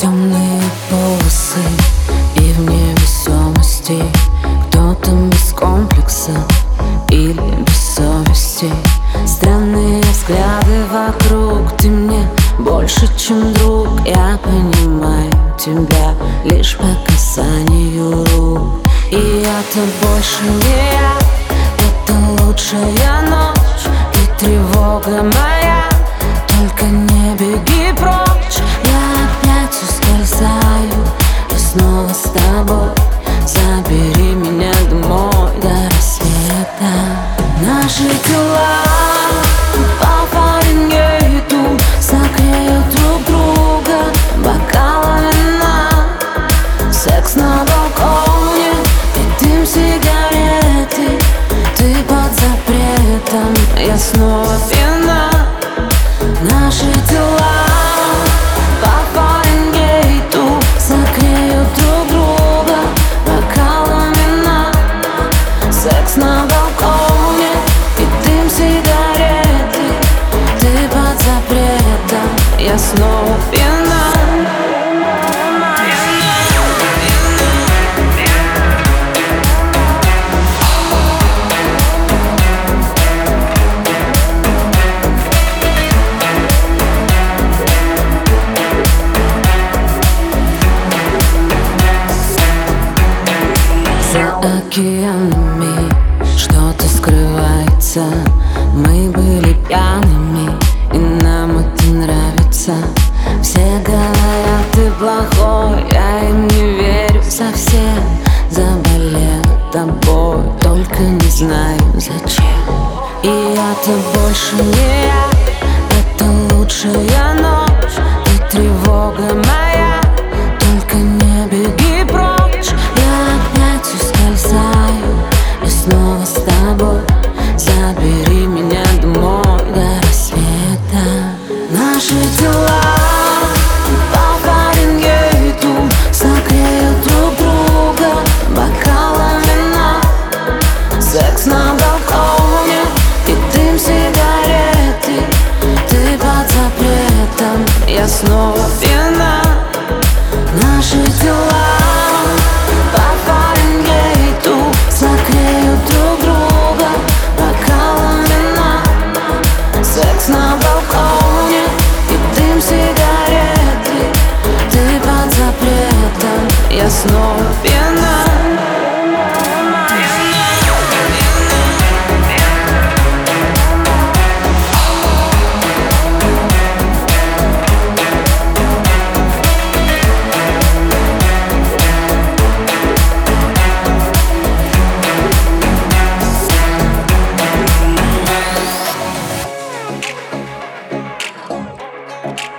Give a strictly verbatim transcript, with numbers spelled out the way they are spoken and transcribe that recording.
темные полосы и в невесомости. Кто-то без комплекса или без совести. Странные взгляды вокруг, ты мне больше, чем друг. Я понимаю тебя лишь по касанию рук. И это больше не я, это лучшая ночь и тревога моя. Только не беги прочь, я опять ускользаю и снова с тобой. Забери меня домой до рассвета. Наши тела по Фаренгейту согреют друг друга бокалом вина. Секс на балконе и дым сигареты. Ты под запретом, я снова пьяна. Наши тела по Фаренгейту согреют друг друга бокалом вина. Секс на балконе и дым сигареты. Ты под запретом, я снова пьяна. За океанами что-то скрывается. Мы были пьяными, и нам это нравится. Все говорят, ты плохой, я им не верю совсем. Заболела тобой, только не знаю зачем. И это больше не я, это лучшая ночь и тревога моя. Только не беги прочь, я опять ускользаю и снова с тобой. Забери меня домой до рассвета. Наши тела по Фаренгейту согреют друг друга бокалом вина. Секс на балконе и дым сигареты. Ты под запретом, я снова пьяна. Наши тела по Фаренгейту согреют друг друга бокалом вина. Секс на балконе и дым сигареты. Ты под запретом, я снова пьяна. We'll be right back.